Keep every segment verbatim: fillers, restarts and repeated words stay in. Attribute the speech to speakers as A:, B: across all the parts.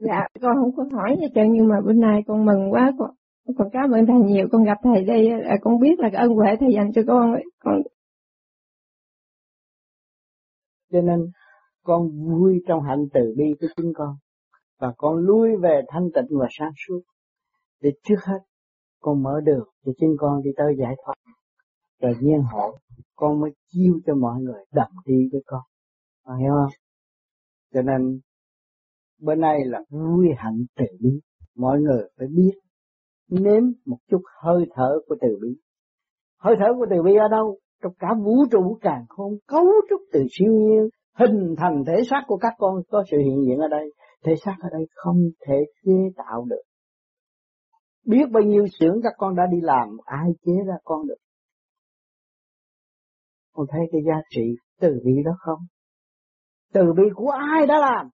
A: Dạ, con không có hỏi gì trơn, nhưng mà bữa nay con mừng quá, con, con cảm ơn thầy nhiều, con gặp thầy đây là con biết là cái ân huệ thầy dành cho con ấy. Con...
B: Cho nên con vui trong hạnh từ bi của chính con, và con lui về thanh tịnh và sáng suốt, để trước hết con mở đường cho chính con đi tới giải thoát, rồi nhiên hậu con mới chiêu cho mọi người đồng đi với con, con hiểu không? Cho nên bữa nay là vui hạnh từ bi, mọi người phải biết nếm một chút hơi thở của từ bi. Hơi thở của từ bi ở đâu? Trong cả vũ trụ càn khôn cấu trúc từ siêu nhiên hình thành thể xác của các con có sự hiện diện ở đây. Thể xác ở đây không thể chế tạo được. Biết bao nhiêu xưởng các con đã đi làm, ai chế ra con được? Con thấy cái giá trị từ bi đó không? Từ bi của ai đã làm?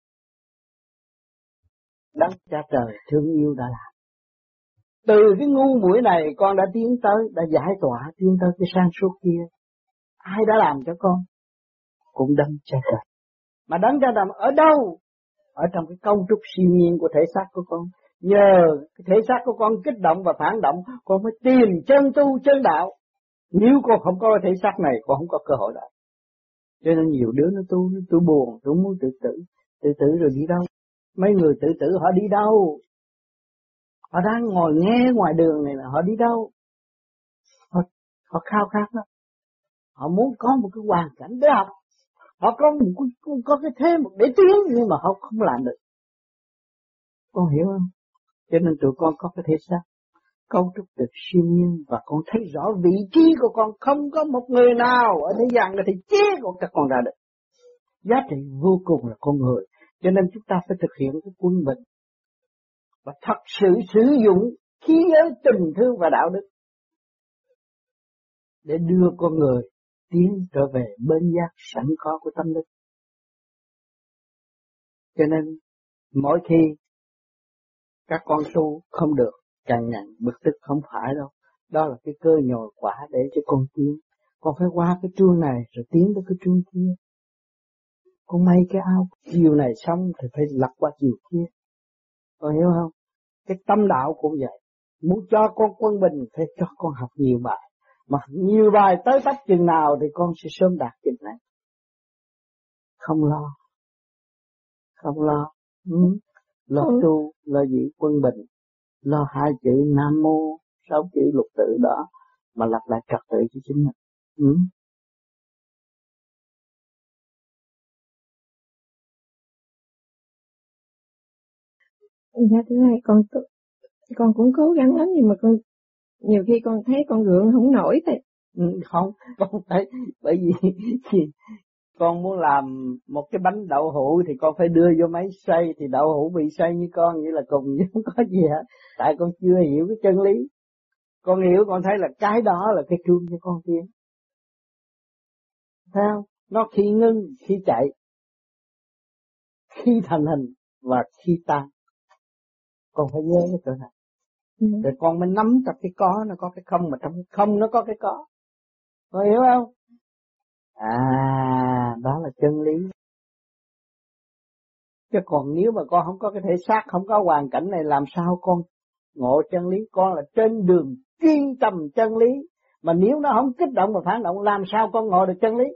B: Đấng Cha Trời thương yêu đã làm. Từ cái ngu muội này con đã tiến tới, đã giải tỏa, tiến tới cái sáng suốt kia. Ai đã làm cho con? Cũng Đấng Cha Trời. Mà Đấng Cha Trời ở đâu? Ở trong cái cấu trúc siêu nhiên của thể xác của con. Nhờ cái thể xác của con kích động và phản động, con mới tìm chân tu chân đạo. Nếu con không có thể xác này, con không có cơ hội đó. Cho nên nhiều đứa nó tu, nó tu buồn, nó muốn tự tử. Tự tử rồi đi đâu? Mấy người tự tử họ đi đâu? Họ đang ngồi nghe ngoài đường này là họ đi đâu? Họ, họ khao khát đó. Họ muốn có một cái hoàn cảnh để học. Họ có một cái, có cái thế một để tiến, nhưng mà họ không làm được. Con hiểu không? Cho nên tụi con có cái thể xác cấu trúc được siêu nhiên, và con thấy rõ vị trí của con. Không có một người nào ở thế gian này thì chế của các con ra được. Giá trị vô cùng là con người. Cho nên chúng ta phải thực hiện cái quân bình và thật sự sử dụng khí giới tình thương và đạo đức để đưa con người tiến trở về bên giác sẵn có của tâm linh. Cho nên mỗi khi các con tu không được, càng nhằn bực tức, không phải đâu. Đó là cái cơ nhồi quả để cho con tiến. Con phải qua cái chuông này rồi tiến tới cái chuông kia. Con may cái áo chiều này xong thì phải lật qua chiều kia. Con hiểu không? Cái tâm đạo cũng vậy. Muốn cho con quân bình phải cho con học nhiều bài. Mà nhiều bài tới tấp chừng nào thì con sẽ sớm đạt chừng này. Không lo. Không lo. Ừ. Lo ừ. tu, lo giữ quân bình. Lo hai chữ Nam Mô, sáu chữ lục tự đó. Mà lặp lại trật tự cho chính mình. Ừ.
A: Dạ thưa thầy, con con cũng cố gắng lắm, nhưng mà con nhiều khi con thấy con gượng không nổi thầy.
B: Ừ, không, con thấy bởi vì con muốn làm một cái bánh đậu hũ thì con phải đưa vô máy xay, thì đậu hũ bị xay như con vậy là cùng chứ không có gì hết. Tại con chưa hiểu cái chân lý. Con hiểu, con thấy là cái đó là cái chuông cho con tiến. Thấy không? Nó khi ngưng, khi chạy, khi thành hình và khi tan. Con phải nhớ cái chỗ này. Ừ. Rồi con mới nắm trong cái có, nó có cái không, mà trong cái không nó có cái có. Con hiểu không? À, đó là chân lý. Chứ còn nếu mà con không có cái thể xác, không có hoàn cảnh này, làm sao con ngộ chân lý? Con là trên đường truy tầm chân lý. Mà nếu nó không kích động và phản động, làm sao con ngộ được chân lý?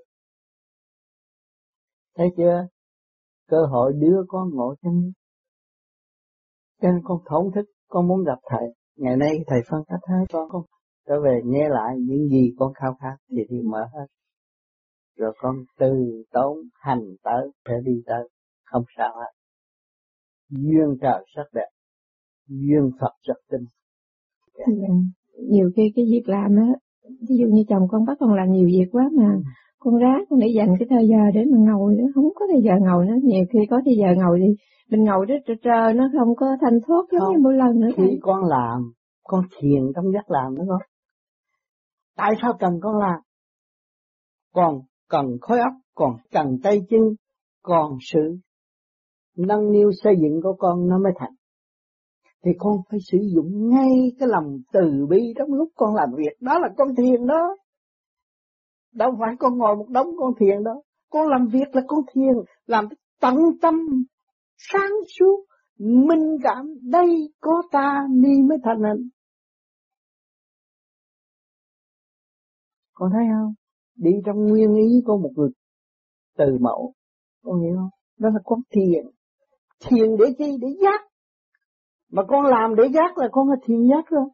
B: Thấy chưa? Cơ hội đưa con ngộ chân lý. Cho nên con thổn thức, con muốn gặp thầy. Ngày nay thầy phân cách hết con, con trở về nghe lại những gì con khao khát thì thì mở hết. Rồi con từ tốn hành tới để đi tới, không sao hết. Duyên trời rất đẹp, duyên Phật rất tinh.
A: Yeah. Yeah. Nhiều khi cái việc làm á, ví dụ như chồng con bắt con làm nhiều việc quá mà ừ. con ráng con để dành cái thời giờ để mà ngồi nữa, không có thời giờ ngồi nữa. Nhiều khi có thời giờ ngồi thì mình ngồi đó trơ trơ, nó không có thanh thoát giống như mỗi lần nữa.
B: Khi
A: thầy.
B: con làm, con thiền trong giấc làm đó con. Tại sao cần con làm? Còn cần khối óc, còn cần tay chân, còn sự nâng niu xây dựng của con nó mới thành. Thì con phải sử dụng ngay cái lòng từ bi trong lúc con làm việc. Đó là con thiền đó. Đâu phải con ngồi một đống con thiền đó. Con làm việc là con thiền, làm tận tâm, sáng suốt, minh cảm, đây có ta ni mới thành hình. Con thấy không? Đi trong nguyên ý có một người từ mẫu, con hiểu không? Đó là con thiền. Thiền để chi? Để giác. Mà con làm để giác là con là thiền giác rồi.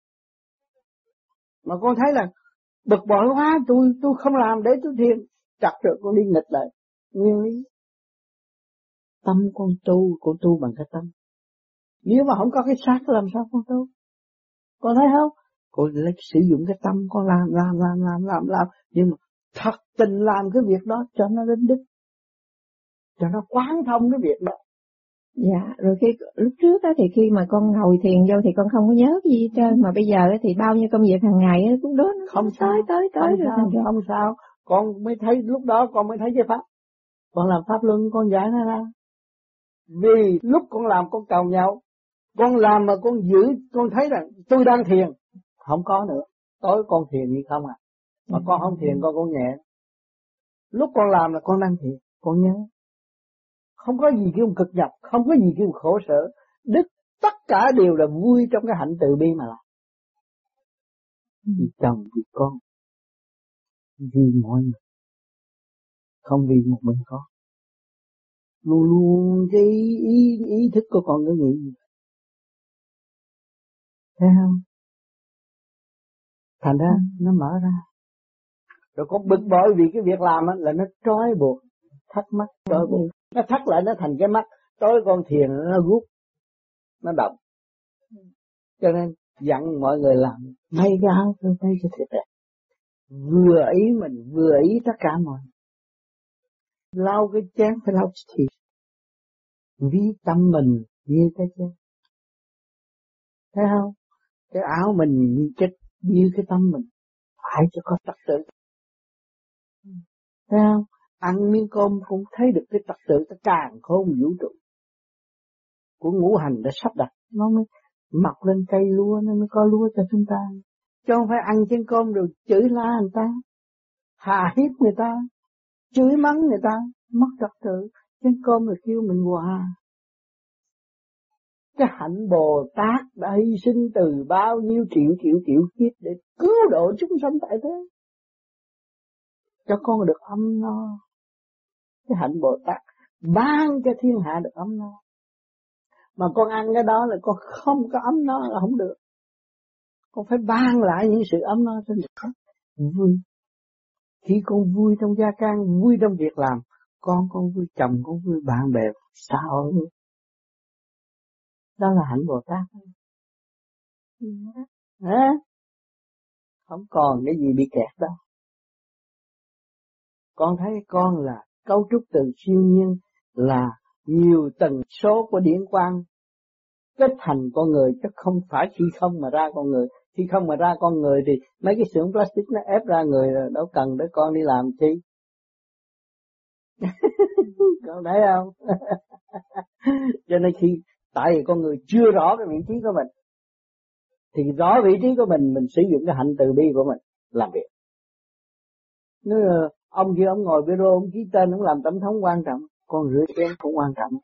B: Mà con thấy là bực bội quá, tôi tôi không làm để tôi thiền, chặt rồi con đi nghịch lại nguyên lý. Tâm con tu, con tu bằng cái tâm. Nếu mà không có cái xác làm sao con tu? Con thấy không? Con lấy sử dụng cái tâm, con làm làm làm làm làm làm, nhưng mà thật tình làm cái việc đó cho nó đến đích, cho nó quán thông cái việc đó.
A: Dạ, rồi khi lúc trước á thì khi mà con ngồi thiền vô thì con không có nhớ cái gì hết trơn, mà bây giờ thì bao nhiêu công việc hàng ngày cũng đó nó
B: không
A: tới tới tới
B: không
A: rồi
B: sao,
A: rồi.
B: không sao, con mới thấy lúc đó con mới thấy cái pháp. Con làm pháp luân con giải nó ra. Vì lúc con làm con cầu nhau, con làm mà con giữ, con thấy rằng tôi đang thiền, không có nữa. Tối con thiền như không à. Mà con không thiền con cũng nhẹ. Lúc con làm là con đang thiền, con nhớ. Không có gì kêu cực nhập, không có gì kêu khổ sở. Đức tất cả đều là vui trong cái hạnh từ bi mà làm. Vì chồng, vì con, vì mọi người, không vì một mình con. Luôn luôn cái ý, ý, ý thức của con cứ nghĩ gì. Thấy không? Thành ra ừ. Nó mở ra. Rồi con bực bội vì cái việc làm là nó trói buộc, thắc mắc, trói buộc. Nó thắt lại nó thành cái mắt. Tối con thiền nó rút, nó động. Cho nên dặn mọi người làm may cái áo tôi thấy cho thiệt đẹp. Vừa ý mình, vừa ý tất cả mọi người. Lau cái chén phải lau thịt. Ví tâm mình như cái chén. Thấy không? Cái áo mình như cái, như cái tâm mình. Phải cho có trật tự. Thấy không? Ăn miếng cơm cũng thấy được cái trật tự, cái càn khôn vũ trụ của ngũ hành đã sắp đặt, nó mới mọc lên cây lúa, nó mới có lúa cho chúng ta. Chứ không phải ăn chén cơm rồi chửi la người ta, hà hiếp người ta, chửi mắng người ta, mất trật tự. Chén cơm rồi kêu mình hòa. Cái hạnh Bồ Tát đã hy sinh từ bao nhiêu triệu triệu triệu kiếp để cứu độ chúng sanh tại thế, cho con được ấm no. Cái hạnh Bồ Tát ban cho thiên hạ được ấm no. Mà con ăn cái đó là con không có ấm no là không được. Con phải ban lại những sự ấm no cho người khác. Vui. Khi con vui trong gia can, vui trong việc làm, con con vui, chồng con vui, bạn bè xã hội. Đó là hạnh Bồ Tát. À, không còn cái gì bị kẹt đâu. Con thấy con là cấu trúc từ siêu nhiên, là nhiều tần số của điển quang kết thành con người, chứ không phải khi không mà ra con người. Khi không mà ra con người thì mấy cái xưởng plastic nó ép ra người rồi, đâu cần để con đi làm chi. Con thấy không? Cho nên khi tại vì con người chưa rõ cái vị trí của mình, thì rõ vị trí của mình, mình sử dụng cái hạnh từ bi của mình làm việc. Nếu ông kia ông ngồi bureau, ông ký tên, ông làm tổng thống quan trọng, con rửa chén cũng quan trọng.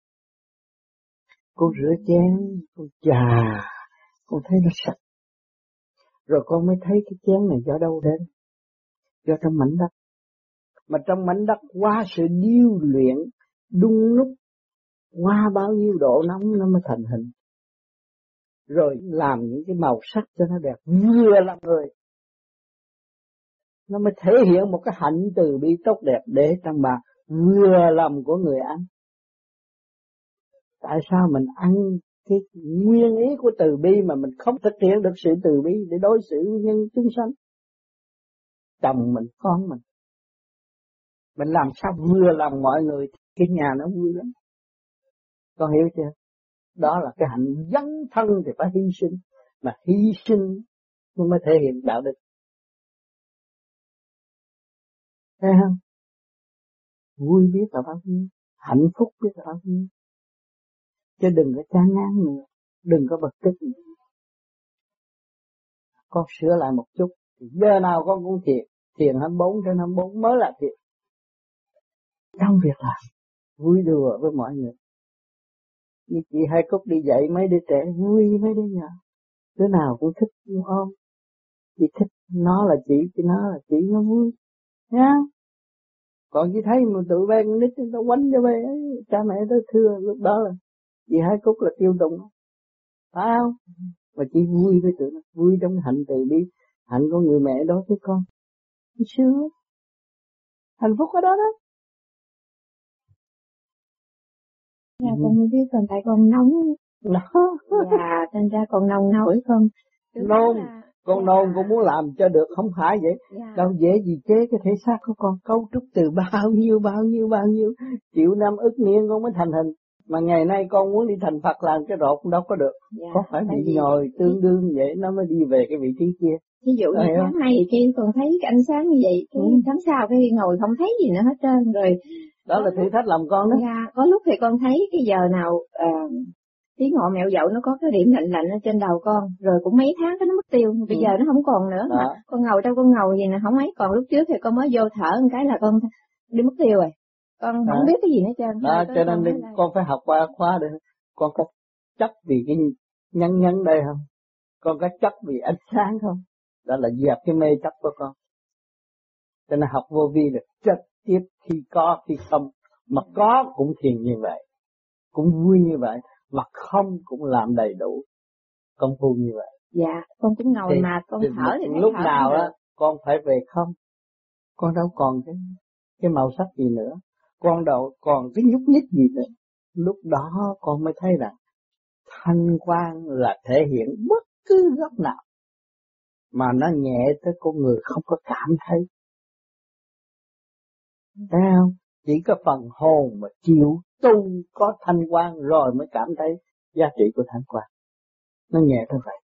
B: Con rửa chén, con chà, con thấy nó sạch. Rồi con mới thấy cái chén này do đâu đến? Do trong mảnh đất. Mà trong mảnh đất qua sự điêu luyện, đun nút, qua bao nhiêu độ nóng nó mới thành hình. Rồi làm những cái màu sắc cho nó đẹp, vừa làm người. Nó mới thể hiện một cái hạnh từ bi tốt đẹp để trong bà vừa lòng của người ăn. Tại sao mình ăn cái nguyên ý của từ bi mà mình không thực hiện được sự từ bi để đối xử với nhân chúng sanh? Chồng mình, con mình. Mình làm sao vừa lòng mọi người, cái nhà nó vui lắm. Con hiểu chưa? Đó là cái hạnh dấn thân thì phải hy sinh. Mà hy sinh nó mới thể hiện đạo đức. Thấy không? Vui biết là bao nhiêu, hạnh phúc biết là bao nhiêu. Chứ đừng có chán ngán nữa, đừng có bực tức nữa. Con sửa lại một chút, giờ nào con cũng thiền, thiền hai mươi bốn trên hai mươi bốn mới là thiền. Trong việc làm, vui đùa với mọi người. Như chị Hai Cúc đi dạy mấy đứa trẻ vui, mấy đứa nhỏ đứa nào cũng thích ôm. Chị thích nó là chị, chị nó là chị, nó vui nha. Còn chị thấy mà tụi bé con nít nó quánh cho bé, cha mẹ tới thưa lúc đó là chị Hai Cúc là tiêu tụng, phải không? Mà chị vui với tụi nó, vui trong hạnh từ bi, hạnh của người mẹ đó với con. Sướng, hạnh phúc ở đó đó.
A: Dạ ừ. Con mới biết còn tại con nóng.
B: Đó.
A: Dạ, thành ra con nồng nổi con.
B: Nôn,
A: là...
B: con dạ. Nôn con muốn làm cho được không phải vậy.
A: Dạ.
B: Đâu dễ gì chế cái thể xác của con cấu trúc từ bao nhiêu bao nhiêu bao nhiêu triệu năm ức niên con mới thành hình. Mà ngày nay con muốn đi thành Phật làm cái rột đâu có được. Dạ, có phải bị nhồi tương đương vậy nó mới đi về cái vị trí kia.
A: Ví dụ như tháng này khi con thấy cái ánh sáng như vậy, cái ừ. tháng sau cái ngồi không thấy gì nữa hết trơn rồi.
B: Đó là thử thách làm con đó.
A: Dạ, có lúc thì con thấy cái giờ nào uh, tiếng ngọ mẹo dậu nó có cái điểm lạnh lạnh ở trên đầu con, rồi cũng mấy tháng cái nó mất tiêu, bây ừ. giờ nó không còn nữa. Mà con ngồi đâu con ngồi gì nè không ấy, còn lúc trước thì con mới vô thở một cái là con đi mất tiêu rồi. Con không à. biết cái gì hết trơn.
B: Đó, cho nên con, là... con phải học qua khóa để con có chấp vì cái nhân nhân đây không? Con có chấp vì ánh sáng không? Đó là dẹp cái mê chấp của con. Cho nên học vô vi là trực tiếp khi có khi không, mà có cũng thiền như vậy, cũng vui như vậy, mà không cũng làm đầy đủ công phu như vậy.
A: Dạ, con cũng ngồi thì, mà con thở thì
B: lúc
A: thở
B: nào á con phải về không, con đâu còn cái cái màu sắc gì nữa, con đâu còn cái nhúc nhích gì nữa. Lúc đó con mới thấy rằng thanh quang là thể hiện bất cứ góc nào mà nó nhẹ tới con người không có cảm thấy. Thấy không? Chỉ có phần hồn mà chịu tu có thanh quang rồi mới cảm thấy giá trị của thanh quang. Nó nhẹ tới vậy.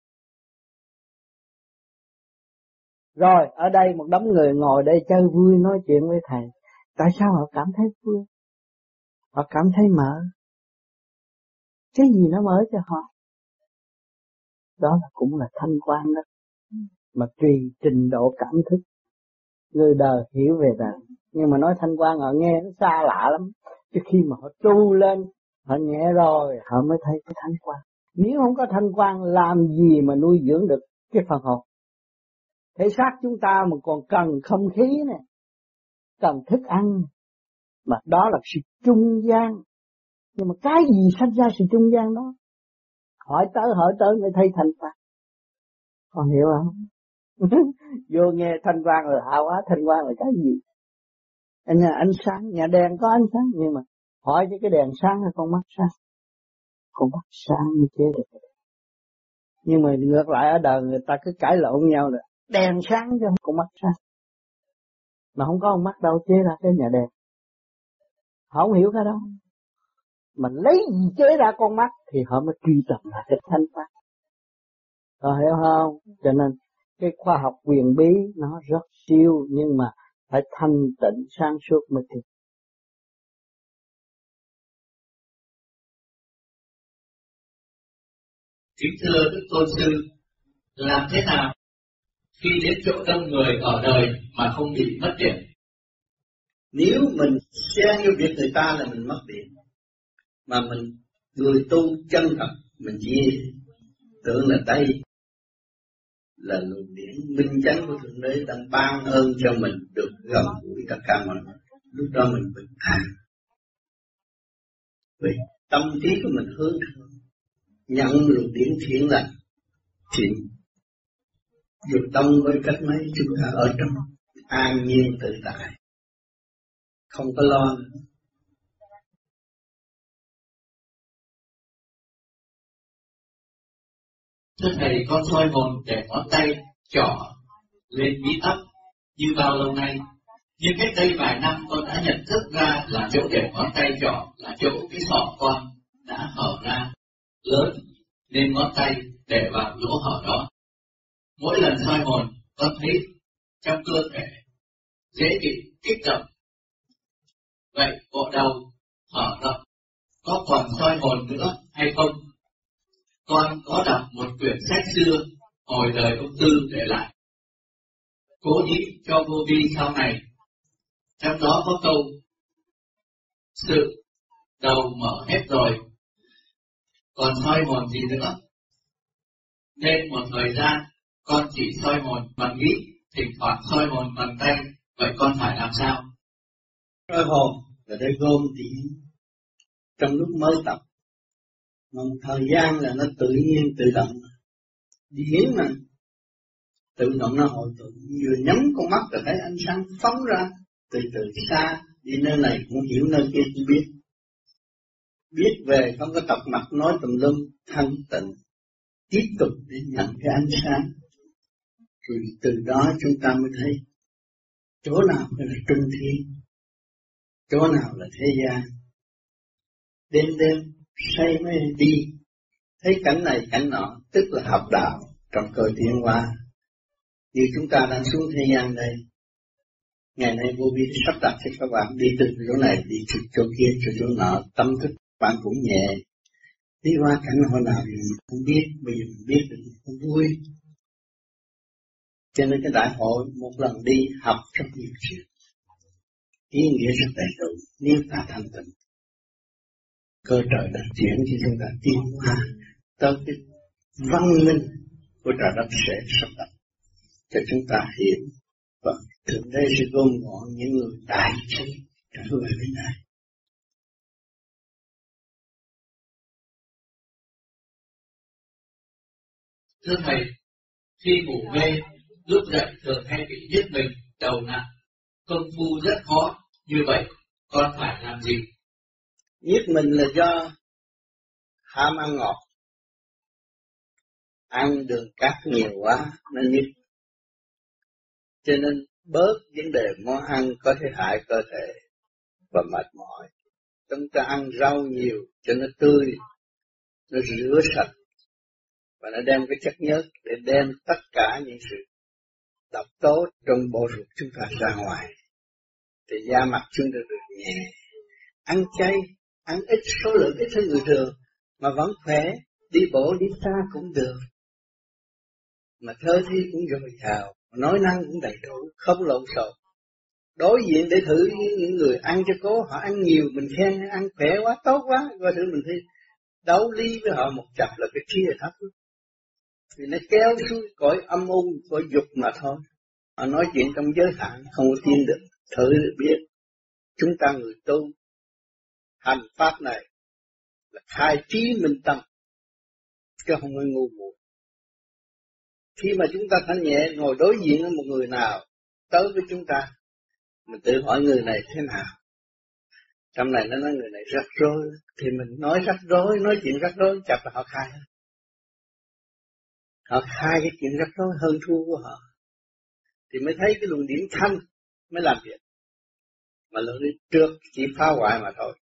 B: Rồi, ở đây một đống người ngồi đây chơi vui nói chuyện với thầy. Tại sao họ cảm thấy vui? Họ cảm thấy mở. Cái gì nó mở cho họ? Đó là cũng là thanh quang đó. Mà tùy trình độ cảm thức. Người đời hiểu về đời. Nhưng mà nói thanh quang họ nghe nó xa lạ lắm. Chứ khi mà họ tu lên, họ nhẹ rồi, họ mới thấy cái thanh quang. Nếu không có thanh quang, làm gì mà nuôi dưỡng được cái phần hồn? Thể xác chúng ta mà còn cần không khí nè, cần thức ăn, mà đó là sự trung gian. Nhưng mà cái gì sanh ra sự trung gian đó? Hỏi tới hỏi tới mới thấy thanh quang. Con hiểu không? Vô nghe thanh quang là lạ quá, thanh quang là cái gì? Anh nhà ánh sáng, nhà đèn có ánh sáng, nhưng mà hỏi cho cái đèn sáng hay con mắt sáng? Con mắt sáng như chế được. Nhưng mà ngược lại ở đời người ta cứ cãi lộn nhau rồi. Đèn sáng chứ không con mắt sáng. Mà không có con mắt đâu chế ra cái nhà đèn. Họ không hiểu cái đó. Mà lấy gì chế ra con mắt thì họ mới truy tập là cái thanh quang. Họ hiểu không? Cho nên cái khoa học quyền bí nó rất siêu, nhưng mà phải thanh tịnh sáng suốt mới được.
C: Kính thưa Đức Tôn Sư, làm thế nào khi đến chỗ đông người ở đời mà không bị mất điểm?
D: Nếu mình xen vô việc người ta là mình mất điểm, mà mình người tu chân thật, mình chỉ tưởng là đây là luồng điển minh chánh của Thượng Đế đang ban ơn cho mình được gần gũi tất cả mọi người. Lúc đó mình bình an, vì tâm trí của mình hướng thượng, nhận luồng điển thiện lành, thì dù tâm với cách mấy chúng ta ở trong an nhiên tự tại, không có lo nữa.
C: Thưa Thầy, con soi hồn để ngón tay trỏ lên mí tóc như bao lâu nay, nhưng cách đây vài năm con đã nhận thức ra là chỗ để ngón tay trỏ là chỗ cái sọ con đã hở ra lớn, nên ngón tay để vào lỗ hở đó. Mỗi lần soi hồn, con thấy trong cơ thể dễ bị kích động. Vậy bộ đầu hở rộng có còn soi hồn nữa hay không? Con có đọc một quyển sách xưa hồi đời ông Tư để lại, cố ý cho vô vi sau này. Trong đó có câu: sự đầu mở hết rồi, còn soi hồn gì nữa. Nên một thời gian con chỉ soi hồn bằng nghĩ, thỉnh thoảng soi hồn bằng tay, vậy con phải làm sao?
D: Soi hồn là để gom điểm trong lúc mới tập. Mà một thời gian là nó tự nhiên tự động. Điển mà tự động nó hội tụ, vừa nhắm con mắt là thấy ánh sáng phóng ra từ từ xa, đi nơi này cũng hiểu nơi kia cũng biết. Biết về không có tập mặt nói tùm lum, thanh tịnh, tiếp tục để nhận cái ánh sáng. Rồi từ đó chúng ta mới thấy chỗ nào là trung thiên, chỗ nào là thế gian. Đêm đêm say mê đi, thấy cảnh này cảnh nọ, tức là học đạo trong cơ tiến hóa. Như chúng ta đang xuống thế gian đây, ngày nay vô vi sắp đặt cho các bạn đi từ chỗ này đi từ chỗ kia từ chỗ nọ, tâm thức bạn cũng nhẹ. Đi qua cảnh hồi nào thì mình không biết, bây giờ mình biết thì mình không vui. Cho nên cái đại hội một lần đi học rất nhiều chuyện, ý nghĩa rất đầy đủ nếu ta thành tịnh. Cơ trời đã chuyển cho chúng ta tiến hóa tới cái văn minh của trời đất sẽ sắp đặt cho chúng ta hiểu, và thượng đế sẽ gom gọn những người đại trí trở về bên này.
C: Thưa Thầy, khi ngủ mê, lúc dậy thường hay bị nhức mình, đầu nặng, công phu rất khó, như vậy con phải làm gì?
D: Nhức mình là do ham ăn ngọt, ăn đường cát nhiều quá nên nhức. Cho nên bớt vấn đề món ăn có thể hại cơ thể và mệt mỏi. Chúng ta ăn rau nhiều cho nó tươi, nó rửa sạch và nó đem cái chất nhớt để đem tất cả những sự độc tố trong bộ ruột chúng ta ra ngoài, thì da mặt chúng ta được nhẹ. Ăn chay, ăn ít số lượng ít hơn người thường mà vẫn khỏe, đi bộ đi xa cũng được, mà thơ thi cũng dồi dào, nói năng cũng đầy đủ, không lộn xộn. Đối diện để thử những người ăn cho cố, họ ăn nhiều, mình khen ăn khỏe quá, tốt quá, coi thử mình thi đấu lý với họ một chập là cái kia thấp. Vì nó kéo xuống cõi âm u, cõi dục mà thôi. Họ nói chuyện trong giới hạn, không có tin được, thử được biết. Chúng ta người tu, hành pháp này là khai trí minh tâm, chứ không có ngu muội. Khi mà chúng ta thanh nhẹ ngồi đối diện với một người nào tới với chúng ta, mình tự hỏi người này thế nào. Trong này nó nói người này rắc rối, thì mình nói rắc rối, nói chuyện rắc rối, chắc là họ khai. Họ khai cái chuyện rắc rối hơn thua của họ, thì mới thấy cái luồng điển thanh mới làm việc. Mà luồng điển trước chỉ phá hoại mà thôi.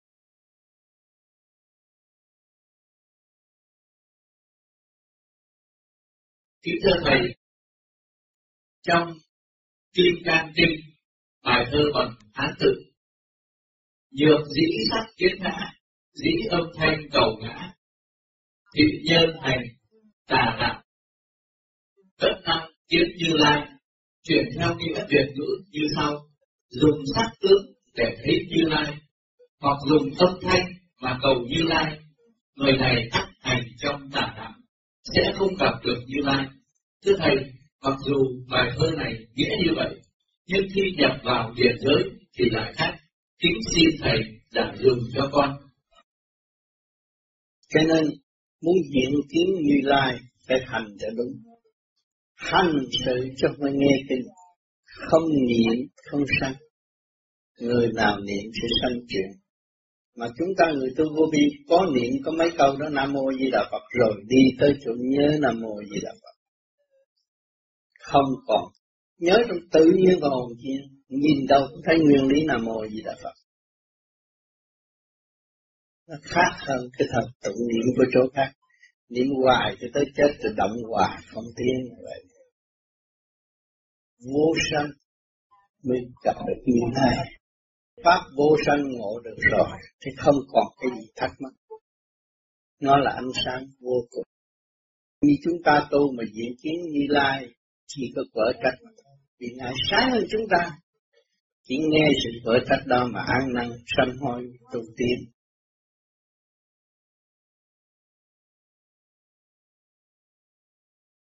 C: Kính thưa Thầy, trong Kim Cang Kinh, bài thơ bằng Hán tự: nhược dĩ sắc kiến ngã, dĩ âm thanh cầu ngã, thị nhân hành tà đạo, tất năng kiến Như Lai. Chuyển theo nghĩa Việt ngữ như sau: dùng sắc tướng để thấy Như Lai, hoặc dùng âm thanh mà cầu Như Lai, người này ắt hành trong tà đạo, sẽ không gặp được Như Lai. Thưa Thầy, mặc dù bài thơ này nghĩa như vậy, nhưng khi nhập vào điển giới thì lại khác. Kính xin Thầy giảng dùm cho con.
D: Cho nên muốn diện kiến Như Lai phải hành cho đúng. Hành sự cho phải nghe kinh, không niệm không sanh. Người nào niệm sẽ sanh chuyện. Mà chúng ta người tu vô vi có niệm có mấy câu đó Nam Mô Di Đà Phật rồi đi tới chỗ nhớ Nam Mô Di Đà Phật. Không còn nhớ trong tự nhiên và hồn nhiên, nhìn đâu cũng thấy nguyên lý Nam Mô Di Đà Phật. Nó khác hơn cái thật tụng niệm của chỗ khác. Niệm hoài cho tới chết rồi động hoài không tiến như vậy. Vô sanh mới gặp được như này. Pháp vô sanh ngộ được rồi thì không còn cái gì thắc mắc. Nó là ánh sáng vô cùng. Như chúng ta tu mà diễn kiến Như Lai chỉ có vỡ trách mà thôi. Vì Ngài sáng hơn chúng ta. Chỉ nghe sự vỡ trách đó mà ăn năn sanh hối tu tiến.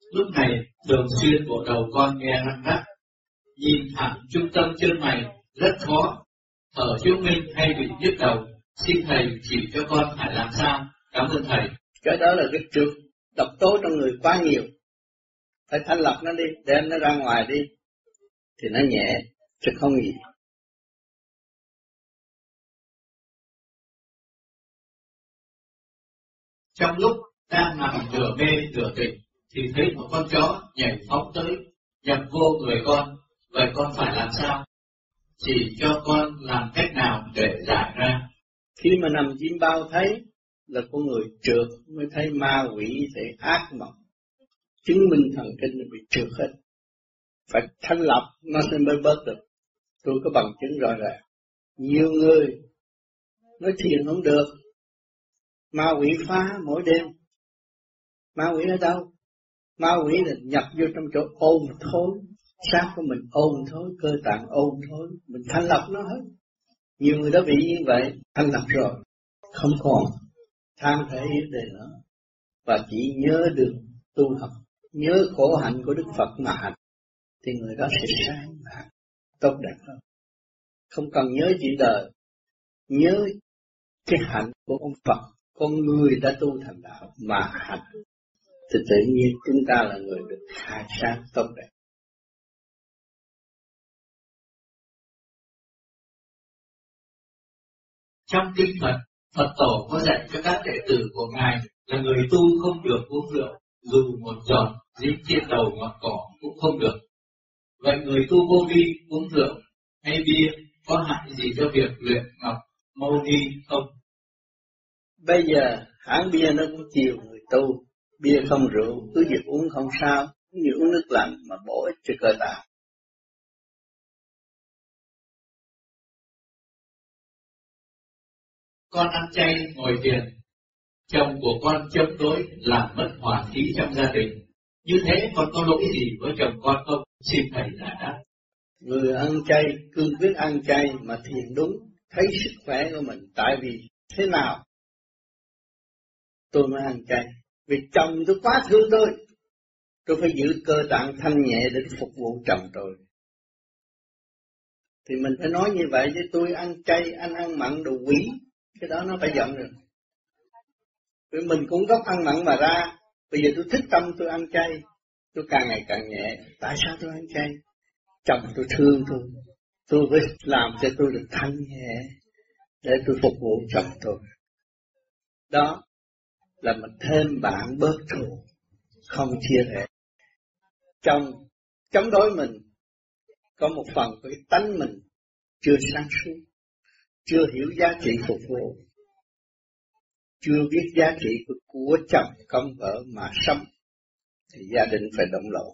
C: Lúc này thường xuyên bộ đầu con nghe răng rắc, nhìn thẳng trung tâm chân mày rất khó, thở chứng minh hay bị nhức đầu. Xin thầy chỉ cho con phải làm sao? Cảm ơn thầy.
D: Cái đó là cái trượt độc tố trong người quá nhiều, phải thanh lọc nó đi, đem nó ra ngoài đi thì nó nhẹ chứ không gì.
C: Trong lúc đang nằm nửa mê nửa tỉnh thì thấy một con chó nhảy phóng tới nhập vô người con. Vậy con phải làm sao? Chỉ cho con làm cách nào để giải ra.
D: Khi mà nằm chim bao thấy là con người trượt, mới thấy ma quỷ thể ác mộng, chứng minh thần kinh bị trượt hết. Phải thanh lọc nó sẽ mới bớt được. Tôi có bằng chứng rõ ràng. Nhiều người nói thiền không được, ma quỷ phá mỗi đêm. Ma quỷ ở đâu? Ma quỷ là nhập vô trong chỗ ôn thối, xác của mình ôn thối, cơ tạng ôn thối, mình thanh lọc nó hết. Nhiều người đã bị như vậy, thanh lọc rồi, không còn tham thể yếu đề nữa, và chỉ nhớ đường tu học, nhớ khổ hạnh của Đức Phật mà hành, thì người đó sẽ sáng bạc, tốt đẹp hơn. Không cần nhớ chuyện đời, nhớ cái hạnh của ông Phật, con người đã tu thành đạo mà hành, thì tự nhiên chúng ta là người được khai sáng tốt đẹp.
C: Trong kinh Phật, Phật Tổ có dạy cho các đệ tử của Ngài là người tu không được uống rượu, dù một giọt dính trên đầu ngọn cỏ cũng không được. Vậy người tu vô vi uống rượu hay bia có hại gì cho việc luyện ngọc mâu ni không?
D: Bây giờ hãng bia nó cũng chiều người tu, bia không rượu, cứ việc uống không sao, như uống nước lạnh mà bổ ích cho cơ tạng.
C: Con ăn chay ngồi thiền, chồng của con chống đối làm mất hòa khí trong gia đình. Như thế con có lỗi gì với chồng con không? Xin thầy giải đáp.
D: Người ăn chay, cương quyết ăn chay mà thiền đúng, thấy sức khỏe của mình. Tại vì thế nào tôi mới ăn chay? Vì chồng tôi quá thương tôi, tôi phải giữ cơ tạng thanh nhẹ để phục vụ chồng tôi. Thì mình phải nói như vậy, chứ tôi ăn chay, anh ăn mặn đồ quỷ, cái đó nó phải giận rồi. Vì mình cũng gốc ăn mặn mà ra, bây giờ tôi thích tâm tôi ăn chay, tôi càng ngày càng nhẹ. Tại sao tôi ăn chay? Chồng tôi thương tôi, tôi phải làm cho tôi được thanh nhẹ để tôi phục vụ chồng tôi. Đó là mình thêm bạn bớt thù, không chia rẽ. Chồng chống đối mình, có một phần của cái tánh mình chưa sáng suốt, chưa hiểu giá trị phục vụ, chưa biết giá trị của, của chồng công vợ mà sống, thì gia đình phải động lộ.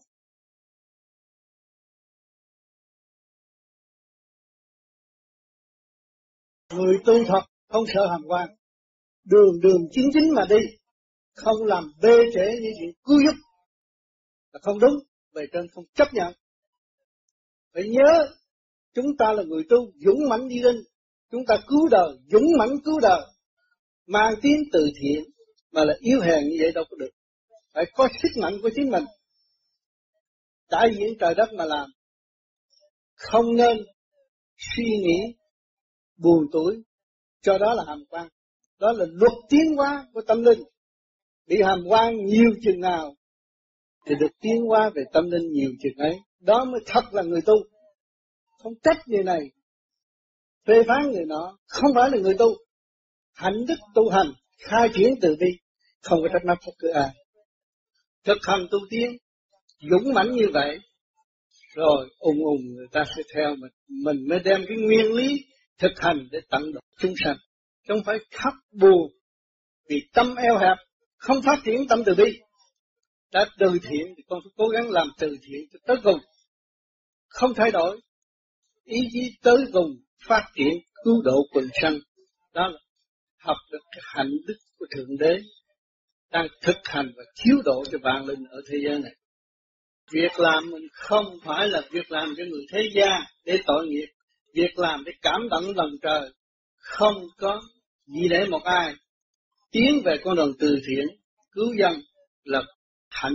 D: Người tu thật không sợ hàm quan, đường đường chính chính mà đi, không làm bê trễ như chuyện cứu giúp là không đúng, về trên không chấp nhận. Phải nhớ, chúng ta là người tu dũng mãnh đi lên, chúng ta cứu đời, dũng mãnh cứu đời, mang tiếng từ thiện, mà là yếu hèn như vậy đâu có được. Phải có sức mạnh của chính mình, đại diện trời đất mà làm. Không nên suy nghĩ buồn tuổi, cho đó là hàm quan. Đó là luật tiến hóa của tâm linh. Bị hàm quan nhiều chừng nào thì được tiến hóa về tâm linh nhiều chừng ấy. Đó mới thật là người tu. Không trách người này, phê phán người nọ, không phải là người tu. Hạnh đức tu hành, khai triển từ bi, không có trách móc bất cứ ai. Thực hành tu tiến, dũng mãnh như vậy, rồi ùng ùng người ta sẽ theo mình. Mình mới đem cái nguyên lý thực hành để tận độ chúng sanh. Không phải khóc buồn vì tâm eo hẹp, không phát triển tâm từ bi. Đã từ thiện thì con phải cố gắng làm từ thiện cho tới cùng, không thay đổi, ý chí tới cùng phát triển cứu độ quần sanh. Đó là học được cái hạnh đức của Thượng Đế đang thực hành và chiếu độ cho vạn linh ở thế giới này. Việc làm mình không phải là việc làm cho người thế gian để tội nghiệp, việc làm để cảm động lòng trời, không có gì để một ai tiến về con đường từ thiện cứu dân là hạnh đức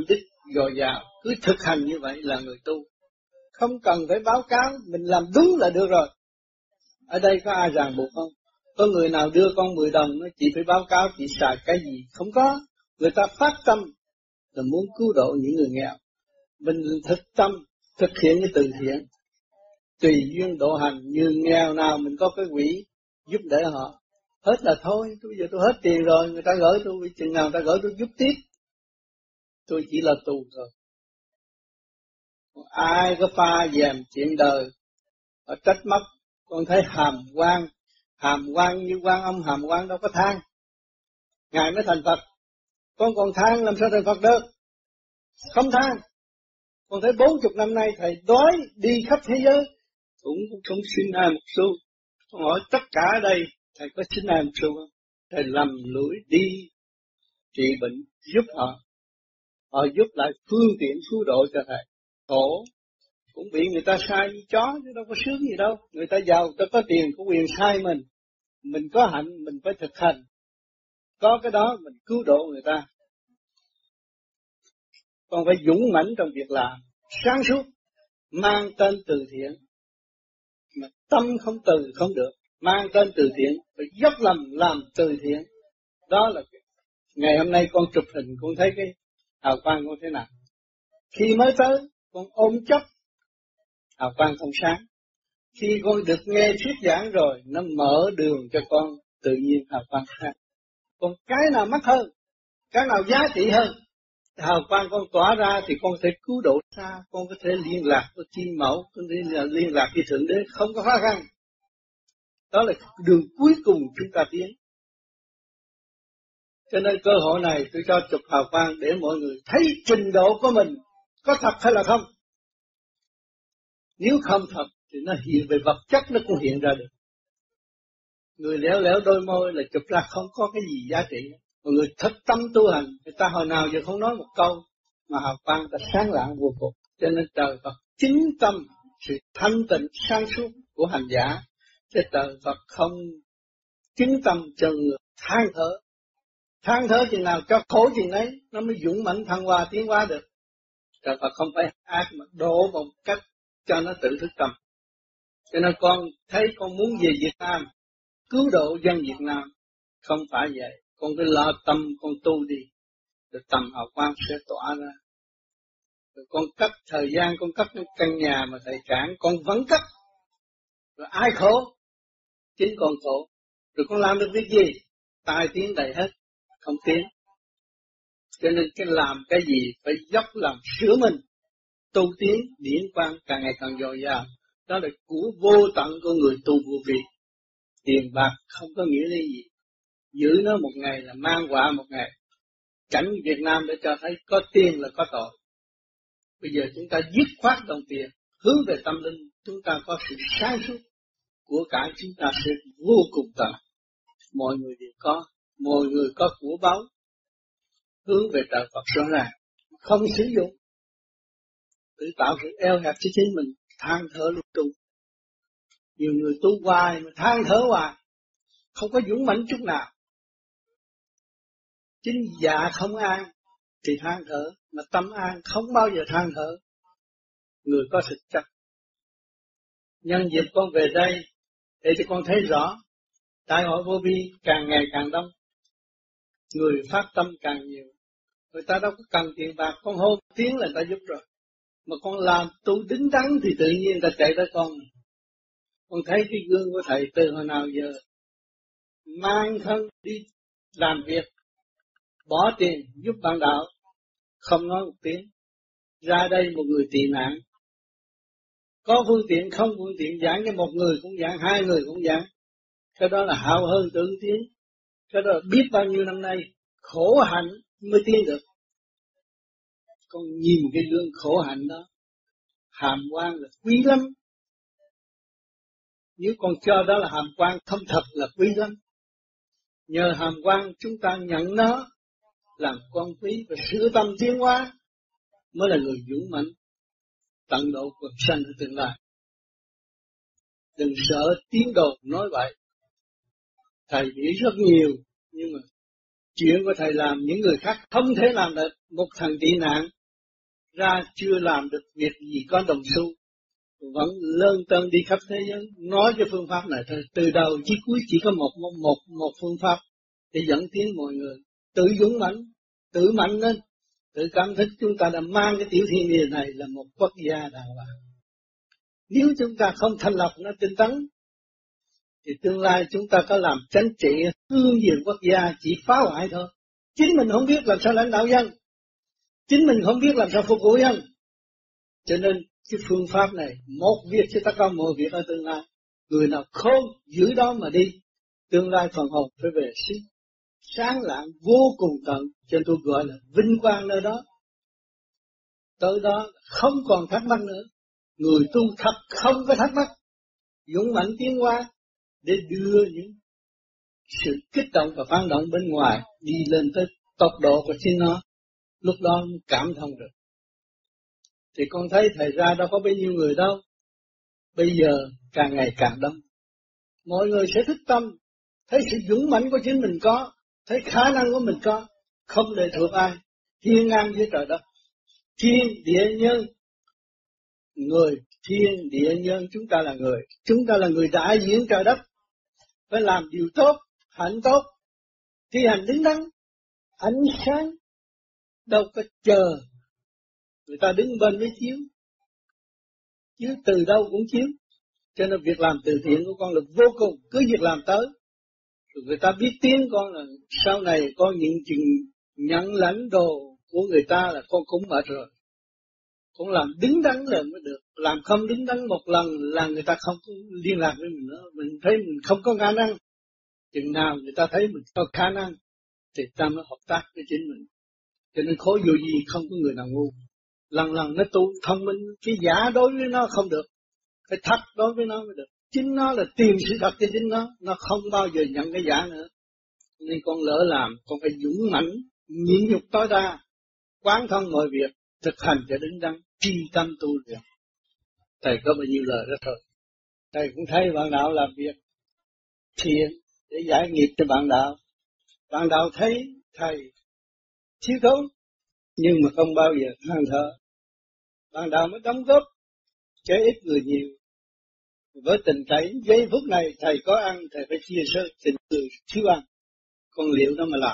D: dồi dào, cứ thực hành như vậy là người tu. Không cần phải báo cáo, mình làm đúng là được rồi. Ở đây có ai ràng buộc không? Có người nào đưa con mười đồng, nó chỉ phải báo cáo chỉ xài cái gì? Không có. Người ta phát tâm là muốn cứu độ những người nghèo. Mình thực tâm, thực hiện cái từ thiện. Tùy duyên độ hành, như nghèo nào mình có cái quỹ giúp đỡ họ. Hết là thôi, tôi giờ tôi hết tiền rồi, người ta gửi tôi, chừng nào người ta gửi tôi giúp tiếp. Tôi chỉ là tù thôi. Ai có pha dèm chuyện đời, họ trách móc, con thấy hàm quan, hàm quan như quan âm hàm quan đâu có than. Ngài mới thành Phật, con còn than làm sao thành Phật được? Không than. Con thấy bốn chục năm nay thầy đói đi khắp thế giới, cũng không xin ai một xu. Con hỏi tất cả ở đây, thầy có xin ai một xu không? Thầy lầm lũi đi trị bệnh, giúp họ. Họ giúp lại phương tiện cứu độ cho thầy. Khổ, cũng bị người ta sai như chó, chứ đâu có sướng gì đâu. Người ta giàu, người ta có tiền, có quyền sai mình. Mình có hạnh, mình phải thực hành. Có cái đó, mình cứu độ người ta. Còn phải dũng mãnh trong việc làm, sáng suốt, mang tên từ thiện. Mà tâm không từ không được, mang tên từ thiện, phải dốc lòng làm từ thiện. Đó là ngày hôm nay con chụp hình, con thấy cái hào quang con thế nào. Khi mới tới, con ôm chấp, hào quang không sáng. Khi con được nghe thuyết giảng rồi, nó mở đường cho con tự nhiên hào quang sáng. Còn cái nào mắc hơn, cái nào giá trị hơn, hào quang con tỏa ra thì con có thể cứu độ xa, con có thể liên lạc với chim mẫu, con có thể liên lạc với Thượng Đế, không có khó khăn. Đó là đường cuối cùng chúng ta tiến. Cho nên cơ hội này tôi cho chụp hào quang để mọi người thấy trình độ của mình có thật hay là không. Nếu không thật thì nó hiện về vật chất nó cũng hiện ra được. Người léo léo đôi môi là chụp ra không có cái gì giá trị. Còn người thật tâm tu hành, người ta hồi nào giờ không nói một câu, mà hào quang ta sáng lạng vô cùng. Cho nên trời Phật chính tâm, sự thanh tịnh sáng suốt của hành giả, chứ trời Phật không chính tâm cho người than thở. Than thở chừng nào cho khổ chừng ấy, nó mới dũng mãnh thăng hoa tiến hóa được. Trời Phật không phải ác mà đổ một cách cho nó tự thức tâm. Cho nên con thấy con muốn về Việt Nam, cứu độ dân Việt Nam, không phải vậy. Con cứ lo tâm con tu đi, rồi tầm hào quang sẽ tỏa ra. Rồi con cắt thời gian, con cắt căn nhà mà thầy cản, con vẫn cắt. Rồi ai khổ? Chính con khổ. Rồi con làm được việc gì? Tai tiếng đầy hết, không tiến. Cho nên cái làm cái gì phải dốc làm sửa mình, tu tiến, điển quang càng ngày càng dồi dào. Đó là của vô tận của người tu vô vi. Tiền bạc không có nghĩa lý gì. Giữ nó một ngày là mang quả một ngày. Cảnh Việt Nam để cho thấy có tiền là có tội. Bây giờ chúng ta dứt khoát đồng tiền, hướng về tâm linh, chúng ta có sự sáng suốt của cả chúng ta sẽ vô cùng tận. Mọi người đều có, mọi người có của báu, hướng về trời Phật rõ ràng, không sử dụng, tự tạo sự eo hẹp cho chính mình, than thở lung tung. Nhiều người tu hoài mà than thở hoài, không có dũng mãnh chút nào. Chính dạ không an thì than thở, mà tâm an không bao giờ than thở. Người có thực chất. Nhân dịp con về đây để cho con thấy rõ, đại hội vô vi càng ngày càng đông, người phát tâm càng nhiều. Người ta đâu có cần tiền bạc, con hô tiếng là người ta giúp rồi. Mà con làm tu đứng đắn thì tự nhiên người ta chạy tới con. Con thấy cái gương của thầy từ hồi nào giờ, mang thân đi làm việc, bỏ tiền giúp bạn đạo, không nói một tiếng. Ra đây một người tị nạn, có phương tiện không phương tiện giảng cho một người cũng giảng, hai người cũng giảng. Cái đó là hào hơn tương tiến. Cái đó là biết bao nhiêu năm nay khổ hạnh mới tiến được. Con nhìn cái gương khổ hạnh đó, hàm quan là quý lắm. Nếu con cho đó là hàm quan không thật là quý lắm. Nhờ hàm quan chúng ta nhận nó làm con quý và sửa tâm tiến hóa mới là người dũng mãnh tận độ quần sanh ở tương lai. Đừng sợ tiếng đồn nói vậy. Thầy biết rất nhiều, nhưng mà chuyện của thầy làm những người khác không thể làm được. Một thằng tị nạn
E: ra chưa làm được việc gì có đồng xu, vẫn lơn tơn đi khắp thế giới nói cái phương pháp này thôi. Từ đầu chí cuối chỉ có một một một, một phương pháp để dẫn tiến mọi người tự dũng mãnh, tự mạnh lên, tự cảm thức chúng ta đã mang cái tiểu thiên địa này là một quốc gia đàng hoàng. Nếu chúng ta không thành lập nó tinh tấn thì tương lai chúng ta có làm chánh trị hướng diện quốc gia chỉ phá hoại thôi. Chính mình không biết làm sao lãnh đạo dân, chính mình không biết làm sao phục vụ dân. Cho nên cái phương pháp này một việc chứ ta có một việc ở tương lai. Người nào khôn giữ đó mà đi, tương lai phần hồn phải về sinh sáng lạng vô cùng tận. Cho nên tôi gọi là vinh quang nơi đó. Tới đó không còn thắc mắc nữa. Người tu thật không có thắc mắc, dũng mãnh tiến hóa để đưa những sự kích động và phản động bên ngoài đi lên tới tốc độ của chính nó. Lúc đó cảm thông được. Thì con thấy thầy ra đâu có bao nhiêu người đâu. Bây giờ càng ngày càng đông. Mọi người sẽ thức tâm, thấy sự dũng mãnh của chính mình có, thấy khả năng của mình có, không lệ thuộc ai, thiên ngang với trời đất. Thiên địa nhân, người thiên địa nhân, chúng ta là người, chúng ta là người đại diện trời đất, phải làm điều tốt, hạnh tốt, thi hành đứng đắn, ánh sáng, đâu có chờ người ta đứng bên mới chiếu, chứ từ đâu cũng chiếu. Cho nên việc làm từ thiện của con là vô cùng, cứ việc làm tới, rồi người ta biết tiếng con là sau này con những chừng nhận lãnh đồ của người ta là con cũng mệt rồi. Con làm đứng đắn là mới được, làm không đứng đắn một lần là người ta không liên lạc với mình nữa. Mình thấy mình không có khả năng, chừng nào người ta thấy mình có khả năng thì ta mới hợp tác với chính mình. Cho nên khối dù gì không có người nào ngu. Lần lần nó tu thông minh, cái giả đối với nó không được, cái thật đối với nó mới được. Chính nó là tìm sự thật cho chính nó, nó không bao giờ nhận cái giả nữa. Nên con lỡ làm, con phải dũng mãnh, nhịn nhục tối đa, quán thông mọi việc, thực hành cho đứng đắn, tri tâm tu luyện. Thầy có bao nhiêu lời đó thôi. Thầy cũng thấy bạn đạo làm việc thiện để giải nghiệp cho bạn đạo. Bạn đạo thấy thầy thiếu thốn, nhưng mà không bao giờ than thở. Bạn đạo mới đóng góp cho ít người nhiều. Với tình cảnh giây phút này thầy có ăn, thầy phải chia sẻ tình người thiếu ăn. Con liệu đó mà làm.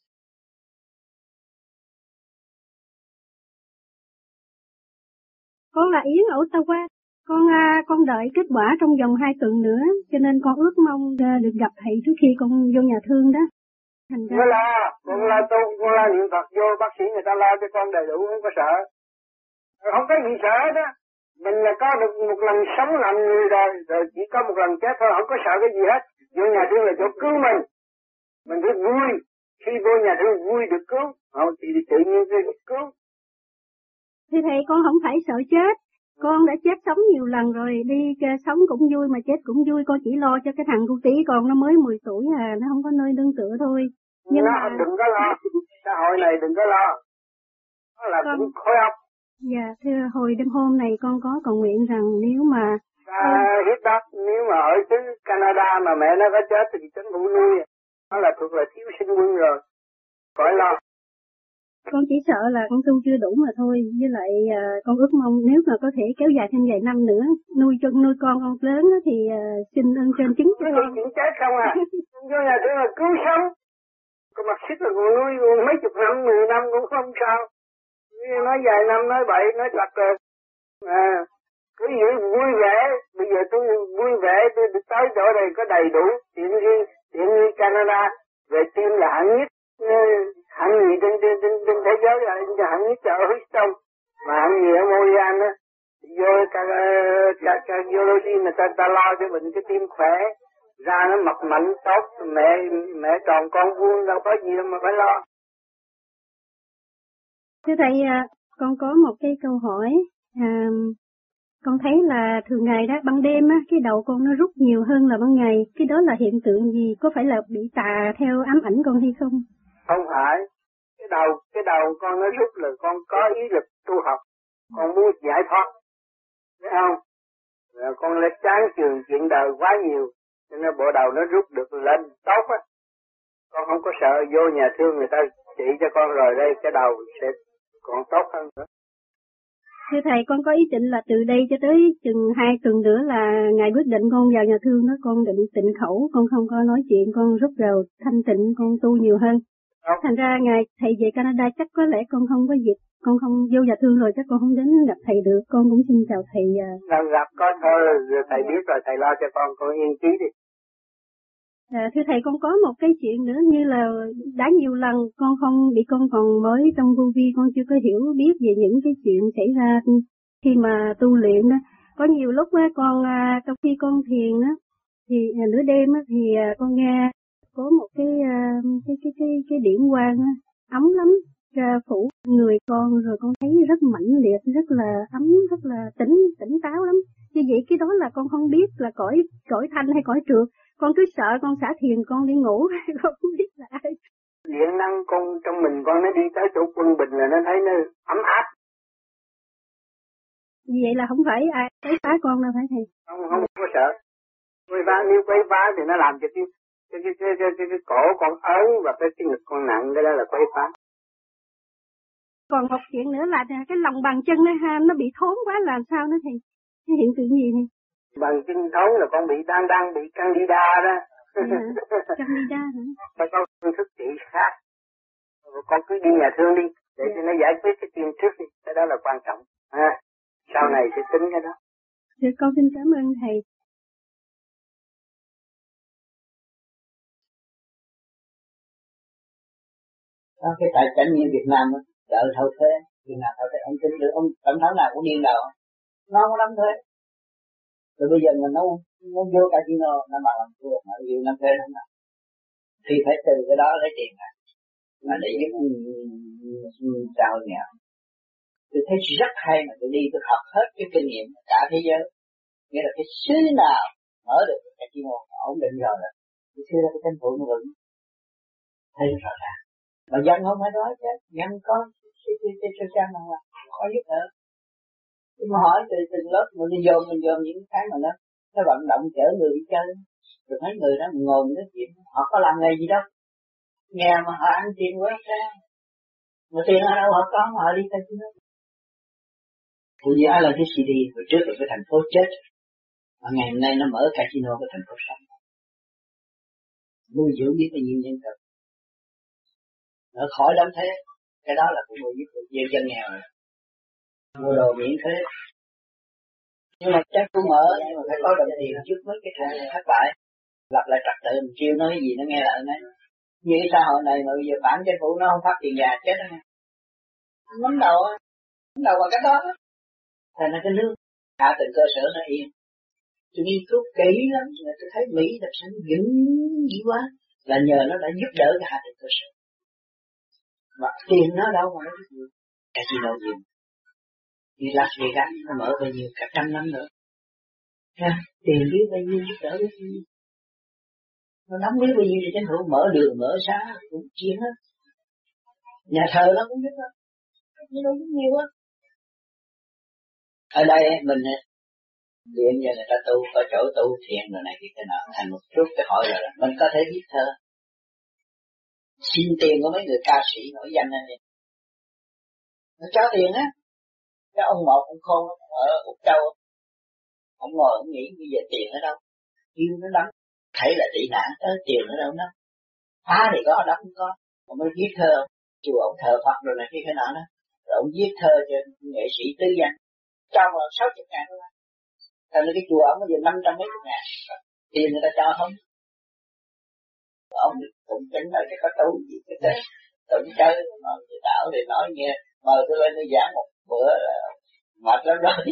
F: Con là Yến ở Ottawa. Con à, con đợi kết quả trong vòng hai tuần nữa, cho nên con ước mong à, được gặp thầy trước khi con vô nhà thương đó. Thành ra...
B: Con lo, con lo tu, con lo niệm Phật vô, bác sĩ người ta lo cho con đầy đủ, không có sợ. Không có gì sợ đó. Mình là có được một lần sống làm người rồi, rồi chỉ có một lần chết thôi, không có sợ cái gì hết. Vô nhà thương là chỗ cứu mình. Mình rất vui, khi vô nhà thương vui được cứu, không thì tự nhiên được cứu.
F: Thì thầy con không phải sợ chết. Con đã chết sống nhiều lần rồi, đi sống cũng vui mà chết cũng vui, con chỉ lo cho cái thằng cu tí con nó mới mười tuổi à, nó không có nơi nương tựa thôi. Nhưng
B: nó
F: mà...
B: đừng có lo, xã hội này đừng có lo, nó là con... cũng khối óc.
F: Dạ, thưa hồi đêm hôm này con có cầu nguyện rằng nếu mà...
B: À, hiếp đất, nếu mà ở xứ Canada mà mẹ nó có chết thì chính phủ nuôi, nó là thuộc là thiếu sinh quân rồi, khỏi lo.
F: Con chỉ sợ là con tu chưa đủ mà thôi, với lại à, con ước mong nếu mà có thể kéo dài thêm vài năm nữa, nuôi chân nuôi con con lớn thì à, xin ơn trên chứng cho con.
B: Chuyện chết không à, vô nhà thương là cứu sống, còn mặt xích là còn nuôi mấy chục năm, mười năm cũng không sao, nói vài năm, nói bậy, nói thật rồi, à, cứ vậy vui vẻ, bây giờ tôi vui vẻ, tôi được tới chỗ này có đầy đủ, tiện nghi, tiện nghi Canada, về tim là hạng nhất, hạng nhì trên, trên, trên, trên thế giới là hạng nhất ở Houston, mà hạng nhì ở Montreal á, vô cardiology người ta, ta lo cho mình cái tim khỏe, da nó mập mạnh tốt, mẹ mẹ tròn con vuông đâu có gì đâu mà phải lo.
F: Thưa thầy, con có một cái câu hỏi, à, con thấy là thường ngày đó, ban đêm á, cái đầu con nó rút nhiều hơn là ban ngày, cái đó là hiện tượng gì, có phải là bị tà theo ám ảnh con hay không?
B: Không phải, cái đầu cái đầu con nó rút là con có ý lực tu học, con muốn giải thoát, thấy không? Rồi con lấy chán chường chuyện đời quá nhiều, cho nên bộ đầu nó rút được lên tốt á. Con không có sợ vô nhà thương người ta chỉ cho con rồi đây cái đầu sẽ còn tốt hơn nữa.
F: Thưa thầy, con có ý định là từ đây cho tới chừng hai tuần nữa là ngài quyết định con vào nhà thương đó, con định tịnh khẩu, con không có nói chuyện, con rút vào thanh tịnh, con tu nhiều hơn. Thành ra ngài thầy về Canada chắc có lẽ con không có dịp, con không vô nhà thương rồi chắc con không đến gặp thầy được, con cũng xin chào thầy.
B: Gặp gặp con thôi, thầy biết rồi, thầy lo cho con, con yên trí đi.
F: À, thưa thầy, con có một cái chuyện nữa, như là đã nhiều lần con không bị con còn mới trong vô vi, con chưa có hiểu biết về những cái chuyện xảy ra khi mà tu luyện đó. Có nhiều lúc á, con à, trong khi con thiền á, thì à, nửa đêm á, thì à, con nghe có một cái à, cái cái cái cái điển quang á, ấm lắm ra phủ người con, rồi con thấy rất mãnh liệt, rất là ấm, rất là tỉnh tỉnh táo lắm. Như vậy cái đó là con không biết là cõi cõi thanh hay cõi trượt. Con cứ sợ con xả thiền con đi ngủ, con không biết là ai.
B: Điện năng con trong mình con nó đi tới chỗ quân bình là nó thấy nó ấm áp.
F: Vậy là không phải ai quấy phá con đâu phải thầy?
B: Không, không có sợ. Quấy phá, nếu quấy phá thì nó làm cho cái cái cái cái cái, cái, cái cổ con ớn và cái cái ngực con nặng, cái đó là quấy phá.
F: Còn một chuyện nữa là cái lòng bàn chân nó ha, nó bị thốn quá làm sao nữa thầy? Cái hiện tượng gì thầy?
B: Bằng chân thốn là con bị đang đang bị candida đó.
F: À, candida hả?
B: Phải có phương thức trị khác. Con cứ đi nhà thương đi, để cho nó giải quyết cái chuyện trước đi, cái đó là quan trọng. À, sau này sẽ tính cái đó.
F: Được, con xin cảm ơn thầy.
B: Đó, cái tài cảnh như Việt Nam á, chợ thâu thuế, Việt Nam thâu thuế, ông tin được, ông tổng thống nào cũng điên đầu, nó không có đóng thuế. Rồi bây giờ mình nó nó vô casino, nó bảo làm thua, mà yêu năm thuế không nào. Thì phải từ cái đó lấy tiền ra, mà để giúp xã hội nghèo. Tôi thấy rất hay mà tôi đi tôi học hết cái kinh nghiệm cả thế giới. Nghĩa là cái xứ nào mở được cái casino ổn định rồi rồi, tôi xưa ra cái chính phủ nó vững, thấy rõ ràng. Mà dân không phải nói chứ, dân có cái cái cái cái trang nào là khó giúp đỡ. Nhưng mà hỏi từ từng lớp mình đi dồn mình dồn những cái mà nó nó vận động chở người đi chơi, rồi mấy người đó ngồi nói chuyện, họ có làm nghề gì đâu, nghèo mà họ ăn tiền quá sao? Mà tiền ở đâu họ có mà họ đi tới chứ. Cũng như Alan T C D hồi trước là cái thành phố chết, mà ngày hôm nay nó mở casino cái thành phố sống, nuôi dưỡng biết bao nhiêu nhân vật. Nó khỏi đóng thế, cái đó là cũng người giúp dân dân nghèo rồi. Mua đồ miễn thuế. Nhưng mà chắc cũng mở, nhưng mà phải có đồng tiền trước mấy cái thằng thất bại. Lập lại trật tự, mình kêu nói cái gì nó nghe lại nấy. Như cái xã hội này mà bây giờ phản chính phủ nó không phát tiền già chết đó nghe. Nắm đầu á, nắm đầu vào cái đó. Thành ra cái nước hạ tầng cơ sở nó yên. Tôi nghiên cứu kỹ lắm, mà tôi thấy Mỹ thật sự vững dữ quá. Là nhờ nó đã giúp đỡ cái hạ tầng cơ sở. Mà tiền nó đâu mà nó giúp được. Casino gì? Như Las Vegas nó mở bao nhiêu cả trăm năm nữa. Ha, tiền biết bao nhiêu giúp đỡ bao nhiêu. Nó nắm biết bao nhiêu thì chính phủ mở đường mở xá cũng chia hết. Nhà thờ nó cũng giúp hết. Nhưng nó cũng nhiều á. Ở đây mình điện giờ người ta tu, có chỗ tu thiền rồi này kia cái nọ, thành một chút cái hỏi rồi là mình có thể viết thơ. Xin tiền của mấy người ca sĩ nổi danh này. Nó cho tiền á. Cái ông một ông khôn ở Úc Châu, ông ngồi ông nghĩ bây giờ tiền ở đâu, yêu nó lắm, thấy là tị nạn tới tiền ở đâu nó, phá thì có, đó không có, ông mới viết thơ, chùa ông thờ Phật rồi này kia cái nọ đó, rồi ông viết thơ cho nghệ sĩ tứ danh, trong là sáu chục ngàn đô la, thành ra cái chùa ông bây giờ năm trăm mấy chục ngàn, tiền người ta cho không, ông cũng tính là cái có tu gì cái thế, tự chơi mà người đạo thì nói nghe, mời tôi lên tôi giảng một bữa là mệt lắm rồi.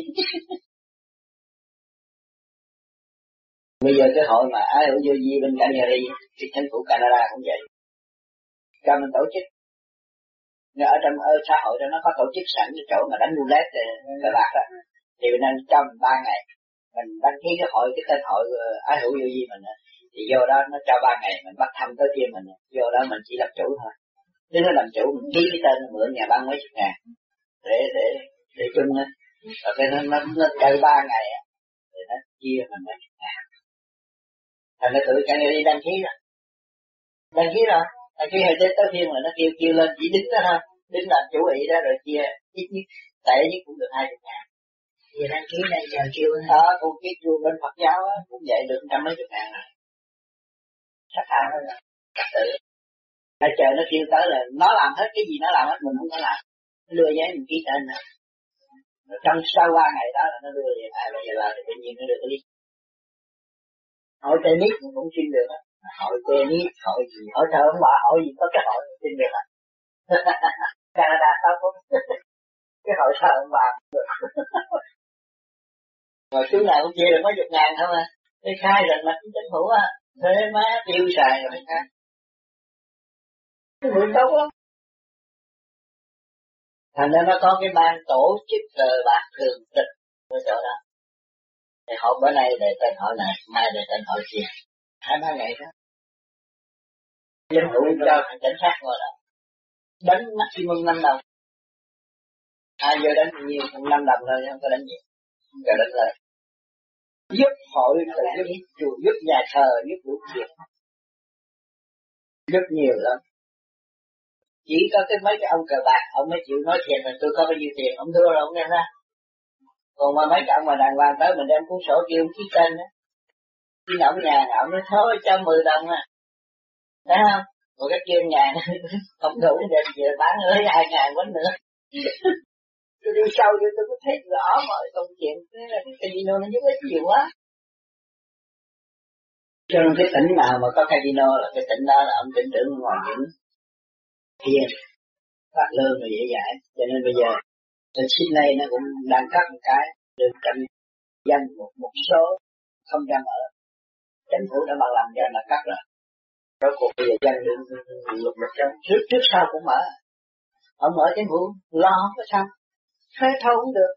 B: Bây giờ cái hội mà ai ở vô gì bên Canary thì chính phủ Canada cũng vậy, cho mình tổ chức. Nếu ở trong ở xã hội đó nó có tổ chức sẵn cái chỗ mà đánh roulette cờ bạc đó, thì mình nên cho mình ba ngày, mình đăng ký cái hội cái tên hội ai hữu vô gì mình, thì vô đó nó cho ba ngày mình bắt thăm tới kia mình, vô đó mình chỉ làm chủ thôi. Nếu nó làm chủ mình ký cái tên mượn nhà băng mấy chục ngàn để để để chung á, rồi cái nó nó, nó chơi ba ngày á, thì nó chia mình mấy chục ngàn. Thành ra tụi cái này đi đăng ký rồi, đăng ký rồi, đăng ký hồi tới tới phiên là nó kêu kêu lên chỉ đứng đó thôi, đứng làm chủ ý đó rồi chia ít nhất tệ nhất cũng được hai chục ngàn.
G: Vì đăng ký đây chờ kêu
B: đó, con ký chùa bên Phật giáo á, cũng vậy được trăm mấy chục ngàn rồi. Sắc hại thôi rồi, tự. Nó chờ nó kêu tới là nó làm hết cái gì nó làm hết, mình không có làm. Nó đưa giấy mình ký tên nè. Trong sau ba ngày đó là nó đưa về lại, bây giờ là tự nhiên nó được cái lý. Hỏi tennis cũng xin được á. Hỏi tennis, hỏi gì, hỏi thơ ông bà, hỏi gì có cái hỏi xin được á. Canada sao cũng cái hội thơ ông bà cũng được. Rồi chú nào cũng chia được mấy chục ngàn thôi mà. Cái khai rành mạch chính phủ á, thuế má tiêu xài rồi mới khai. Cái mượn tốt lắm. Thành ra nó có cái ban tổ chức cờ bạc thường trực ở chỗ đó. Thì họ bữa nay để tên họ này, mai để tên họ kia. Hai ba ngày đó. Chính phủ cho thằng cảnh sát ngồi đó. Đánh maximum năm đồng. Ai giờ đánh nhiều, năm đồng thôi, không có đánh nhiều. Không có đánh lời. Giúp hội, giúp chùa, giúp nhà thờ, giúp đủ chuyện. Giúp nhiều lắm. Chỉ có cái mấy cái ông cờ bạc, ông mới chịu nói thiệt là tôi có bao nhiêu tiền, ông thua rồi ông đem ra. Còn mà mấy cái ông mà đàng hoàng tới mình đem cuốn sổ kêu ông ký tên á. Khi nào ở nhà, ông nói thôi cho mười đồng à. Thấy không? Rồi cái kia nhà không đủ để về bán ơi hai ngàn quánh nữa. Tôi đi sau cho tôi có thấy rõ mọi công chuyện. Thế là cái casino nó giúp ích nhiều quá. Cho nên cái tỉnh nào mà có casino là cái tỉnh đó là ông tỉnh trưởng ngoài những kia phát lương rồi dễ dãi. Cho nên bây giờ ở Sydney nó cũng đang cắt một cái được cạnh dân một, một số không cho mở. Chính phủ đã bằng lòng cho là cắt rồi. Rồi cuộc bây giờ dân được lục một trăm trước trước sau cũng mở. Ông mở chính phủ lo không có sao. Phê thâu cũng được.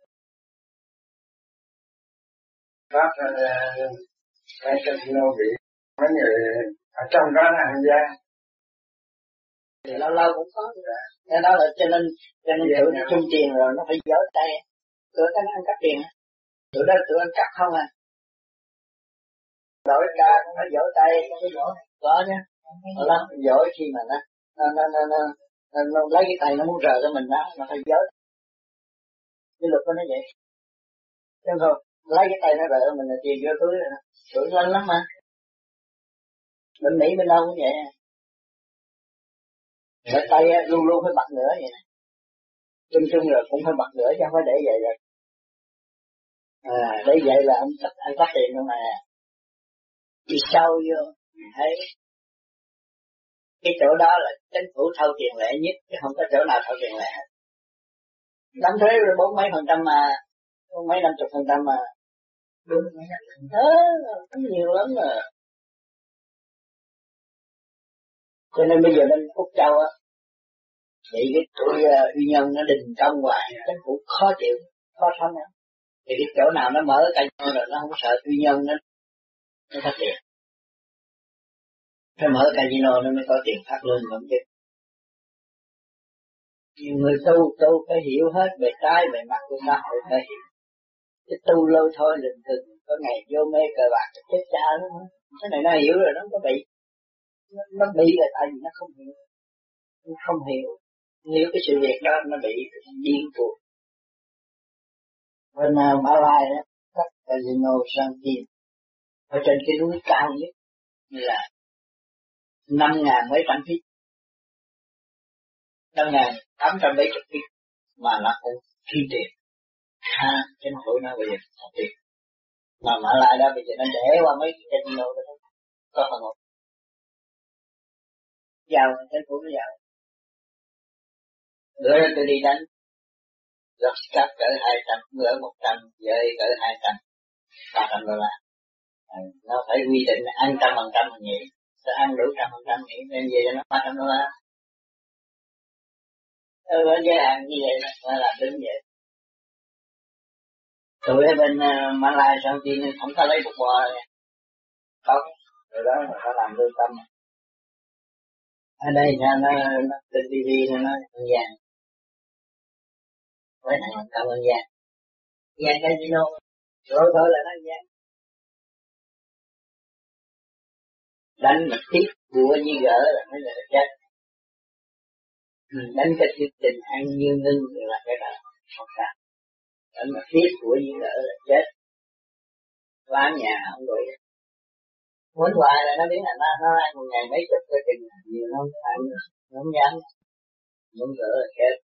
H: Pháp cái casino bị mấy người ở trong đó là hàng gia.
B: Thì lâu lâu cũng có được. Thế đó là cho nên cho nên tụi nó chung tiền rồi nó phải giở tay. Tụi nó ăn cắp tiền. Tụi đó tụi ăn cắp không à. Đổi ca cũng phải giở tay, không có giở. Có chứ. Nó lắm, giỏi khi mà nó nó nó nó, nó, nó, nó lấy cái tay nó muốn rờ cái mình đó, nó phải giở. Cái luật của nó vậy. Chứ không, lấy cái tay nó rờ mình là tiền vô túi rồi đó. Tụi nó lắm mà. Bên Mỹ bên đâu cũng vậy. Cái tay luôn luôn phải bật nữa vậy nè. Chung chung rồi cũng phải bật nữa chứ không phải để vậy rồi. À, để vậy là anh anh có tiền không mà. Đi sâu vô, thấy cái chỗ đó là chính phủ thâu tiền lệ nhất, chứ không có chỗ nào thâu tiền lệ hết. Đóng thuế rồi bốn mấy phần trăm mà, bốn mấy năm chục phần trăm mà. Đúng mấy năm. Đó, có nhiều lắm rồi. Cho nên bây giờ bên Phúc Châu á, thì cái tụi uh, uy nhân nó đình công hoài, chính phủ khó chịu, khó sống á. Thì cái chỗ nào nó mở cái casino rồi nó không sợ uy nhân nó nó phát tiền. Phải mở casino nó mới có tiền phát lương lắm chứ. Nhiều người tu, tu phải hiểu hết bề trái, bề mặt của xã hội phải hiểu. Cái tu lâu thôi lình thừng, có ngày vô mê cờ bạc chết cha nó. Cái này nó hiểu rồi nó không có bị. Nó, nó bị là tại vì nó không hiểu. Nó không hiểu. Hiểu cái sự việc đó nó bị điên cuồng. Bên uh, Mã Lai đó, các casino sang tiền. Ở trên cái núi cao nhất là năm ngàn mấy trăm feet. Năm ngàn tám trăm mấy chục feet. Mà nó cũng phi tiền. Ha, chính phủ nó bây giờ không tiền. Mà Mã Lai đó bây giờ nó để qua mấy cái casino đó. Có phần một. Giàu, chính phủ nó giàu. Bữa đó tôi đi đánh. Lọc cắt cỡ hai trăm, bữa một trăm, dơi cỡ hai trăm. Ba trăm đô la. Nó phải quy định ăn trăm phần trăm mình nghỉ. Sẽ ăn đủ trăm phần trăm nghỉ. Nên về cho nó ba trăm đô la. Ừ, ở giới hạn như vậy đó. Nó làm đứng vậy. Tụi ở bên uh, Malai sau khi không có lấy một bò này. Không. Rồi đó nó làm lương tâm. Ở đây ra nó, nó trên ti vi nó nói ăn vàng. Với này cảm ơn vàng. Vàng casino. Rồi thôi là nó vàng. Đánh một tiếp bùa như gỡ là mới là chết. Đánh cái chương trình ăn như ngưng là cái đó không sao.
G: Anh mà thiết của gì nữa là chết. Làm nhà không đuổi. Muốn hoài là nó biến thành nó, nó ăn một ngày mấy chục cái chừng nhiều không phải nữa. Nó không dám. Muốn rửa là chết.